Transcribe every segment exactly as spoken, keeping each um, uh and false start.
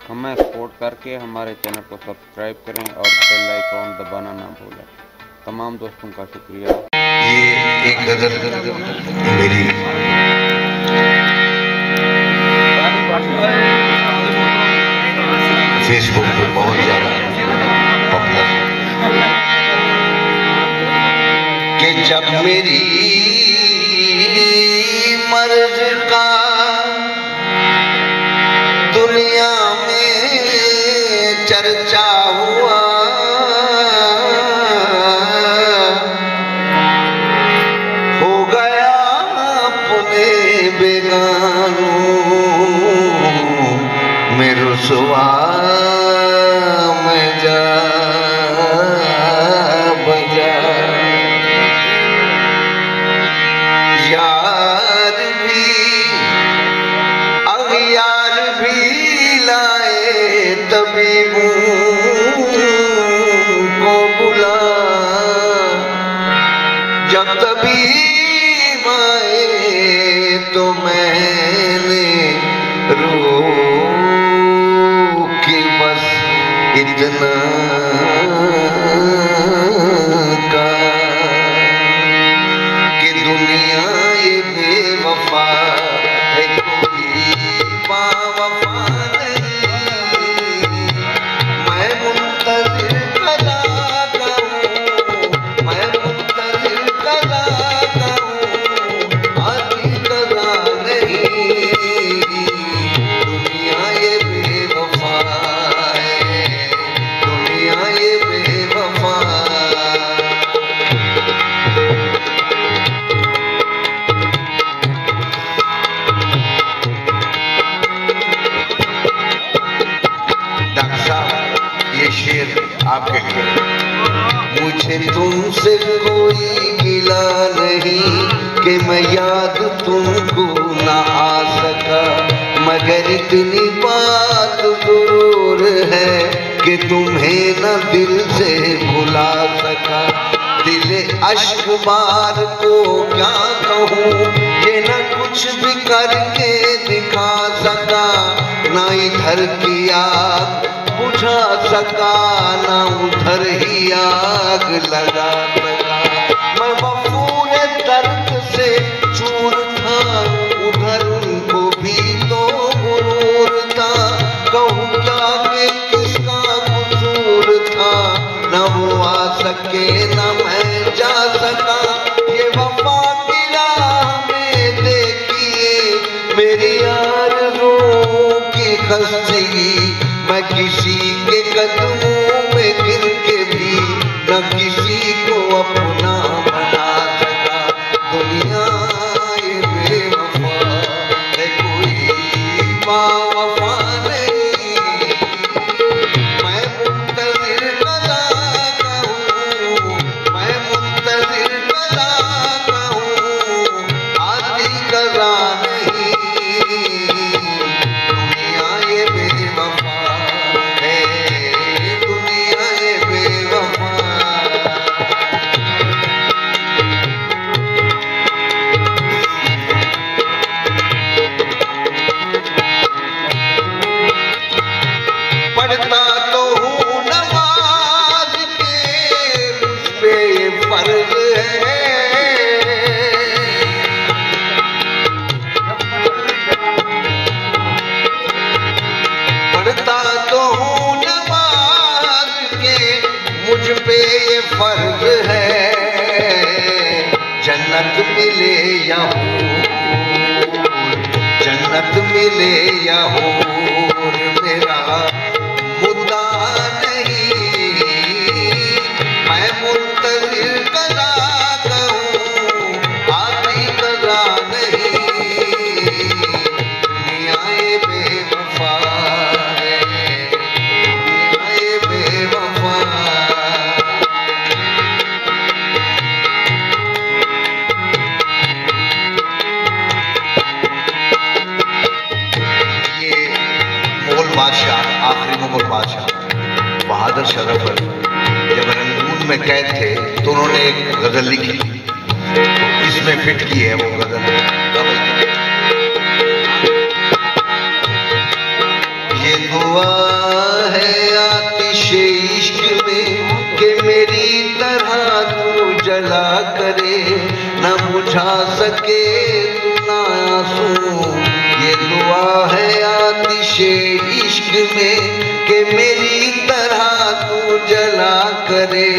हमें सपोर्ट करके हमारे चैनल को सब्सक्राइब करें और बेल आइकॉन दबाना ना भूलें। तमाम दोस्तों का शुक्रिया। ये एक गजल मेरी फेसबुक पे बहुत ज्यादा पॉपुलर कि जब मेरी मर्ज का दुनिया में चर्चा हुआ, हो गया अपने बेगानों में रुसवा में जा बजा। यार भी अगियार भी लाए तबीबों को बुला, जब तबीब आए तो मैंने रो के बस इतना का कि दुनिया ये बेवफा है, कोई बावफा नहीं। मैं मुंतज़िर कदा करूं, मैं मुंतज़िर कदा करूं, आती कदा नहीं। दुनिया ये बेवफा है, दुनिया ये बेवफा। डॉक्टर साहब, ये शेर आपके लिए। मुझे तुमसे कोई गिला नहीं कि मैं याद तुमको ना आ सका, मगर इतनी बात जरूर है कि तुम्हें न दिल से भुला सका। दिले अश्क बार को क्या कहूँ, ये न कुछ भी करके दिखा सका, ना इधर की आग बुझा सका, ना उधर ही आग लगा सका। मैं वफूर दर्द से चूर था, उधर उनको भी तो गुरूर था। कहूँ क्या कि किसका कसूर था, न वो आ सके न मैं जा सका। ये वफा की राह में देखिए मेरी आरज़ू की खस्ती, मैं किसी के कदमों में गिर के भी न किसी को अपना बना सका। दुनिया ये बेवफा है, कोई बावफा नहीं। मैं मुंतज़िर कदा कहूँ, मैं मुंतज़िर कदा कहूँ, आती कदा नहीं। दुनिया ये बेवफा है, दुनिया ये बेवफा। पढ़ता तो हूँ नमाज के, मुझ पे ये फर्ज है। पढ़ता तो हूँ नमाज के, मुझ पे ये फर्ज है। जन्नत मिले या हूर, जन्नत मिले या हूर, मेरा मुद्दा नहीं। मैं मुंतज़िर कदा कहूँ, आती कदा नहीं। दुनिया ये बेवफा है, दुनिया ये बेवफा। ये मुगल बादशाह, आखिरी मुगल बादशाह बहादुर शाह जफर जब रंगून में कैद थे तो उन्होंने एक गजल लिखी, तो इसमें फिट की है वो गजल। ये दुआ है आतिशे इश्क में कि मेरी तरह तू जला करे, न बुझा सके तू ना आंसू। ये दुआ है आतिशे इश्क में कि मेरी तरह तू जला करे।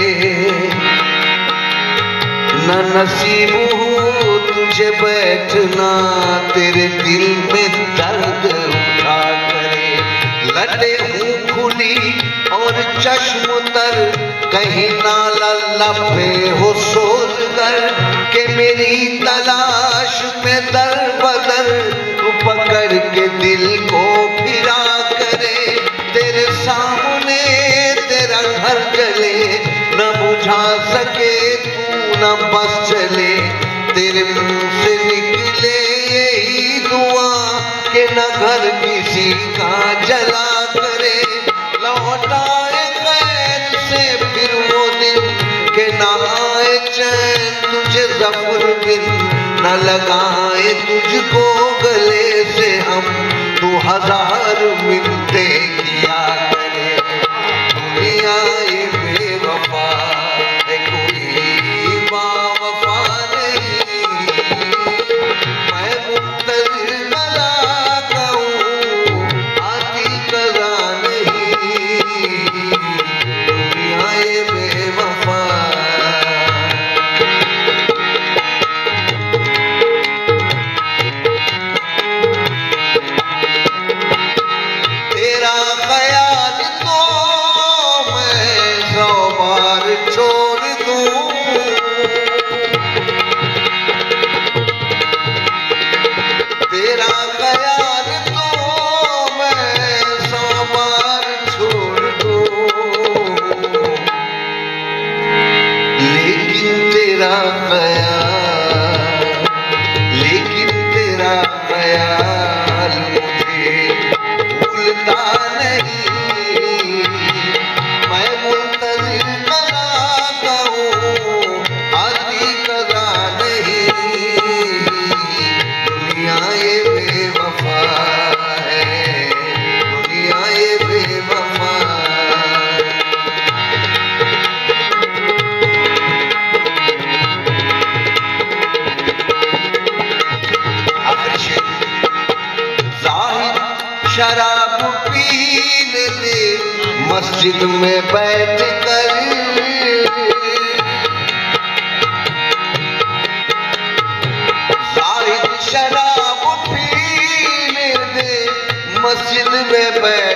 न नसीब हो तुझे बैठना तेरे दिल में दर्द उठा करे। लटे हूँ खुली और चश्म तर, कहीं ना लल्लबे हो सोचकर के मेरी तलाश में दर बदर तू पकड़ के दिल को फिरा करे। तेरे सामने तेरा घर जले, न बुझा सके तू न बस चले। तेरे मुंह से निकले यही दुआ कि न घर किसी का जला करे। लौटाए खैर से फिर वो दिन कि न आए चैन तुझे ज़फ़र बिन, न लगाए तुझको गले से हम तू हजार मिलते किया करे। दुनिया ये बेवफा है कोई बावफा नहीं, मैं मुख्तलिर कज़ा कहूँ आती कज़ा नहीं। दुनिया ये बेवफा तेरा ख्याल तो मैं सौ बार छोड़ दूँ, तेरा ख्याल तो मैं सौ बार छोड़ दूँ, लेकिन तेरा ख्याल लेकिन तेरा ख्याल मुझे भूलता नहीं। मैं मुंतज़िर कज़ा कहूँ आती कज़ा नहीं। दुनिया ये बेवफा है, दुनिया ये बेवफा। आखिरी शेर। ज़ाहिद शराब पीने दे मस्जिद में बैठ कर, ज़ाहिद शराब पीने दे मस्जिद में बैठ